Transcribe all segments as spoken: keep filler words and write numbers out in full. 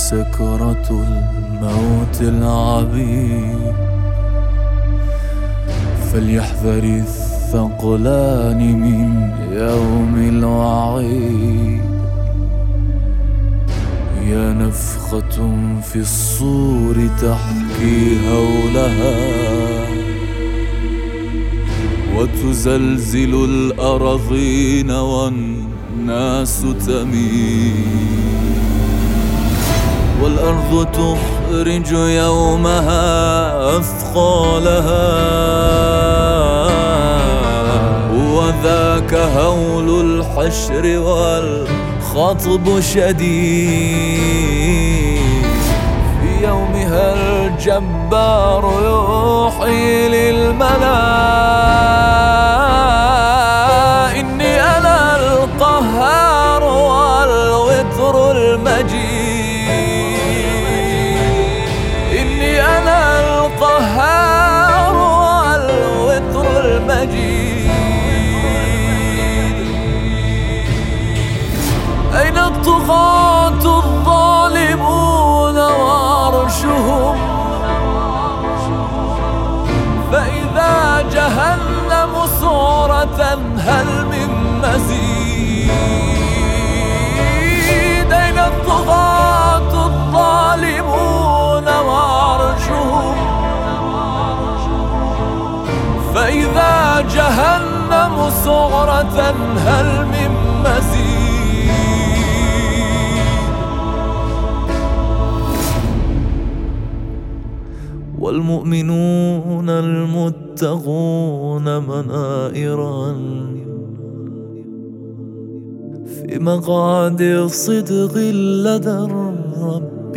سكرة الموت العبيد، فليحذر الثقلان من يوم الوعيد. يا نفخة في الصور تحكي هولها، وتزلزل الأراضين والناس تميل، والأرض تخرج يومها أثقالها، وذاك هول الحشر والخطب شديد. في يومها الجبار يوحي للملا، إني أنا القهار والوتر المجيد، إني أنا القهار والوتر المجيد. أين الطغاة الظالمون وعرشهم؟ فإذا جهنم سعرة هل من مزيد؟ أين الطغاة الظالمون وعرشهم؟ فإذا جهنم سعرة هل من مزيد؟ والمؤمنون المتقون منائرا في مقعد صدق لدى الرب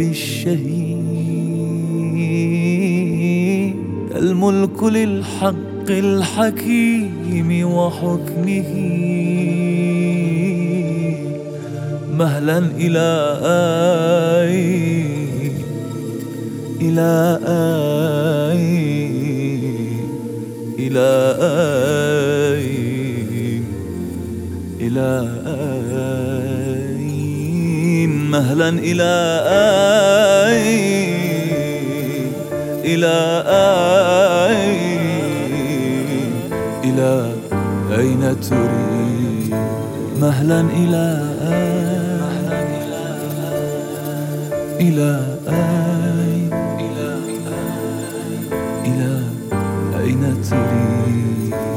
الشهيد. الملك للحق الحكيم وحكمه، مهلا إلى آي إلى آي إلى آي إلى آي مهلا إلى آي إلى آي إلى أين تريد؟ مهلا إلى آي إلى آي إلى أين تريد؟